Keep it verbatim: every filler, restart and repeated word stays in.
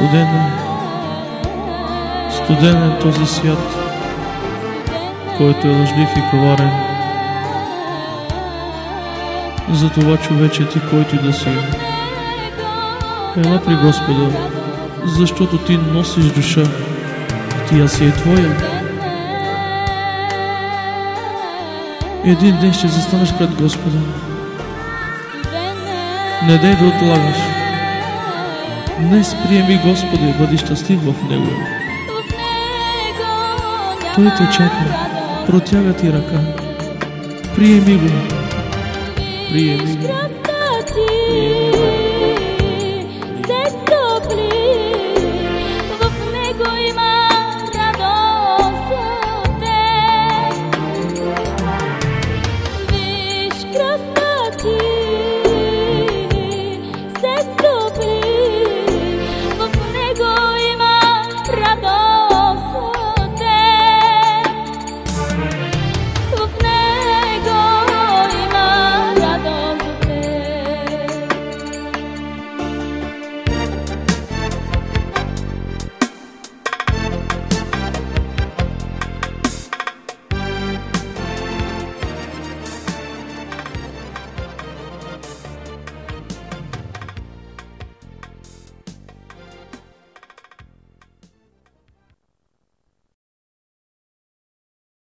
Студен е, студен е този свят, който е лъжлив и коварен. Затова, човече, ти, който да си, ела при Господа, защото ти носиш душа, тя си е твоя. Един ден ще застанеш пред Господа. Не дай да отлагаш. Днес приеми Господа и бъди щастлив в Него. Той те чака, протяга ти ръка. Приеми го. Приеми го. Приеми.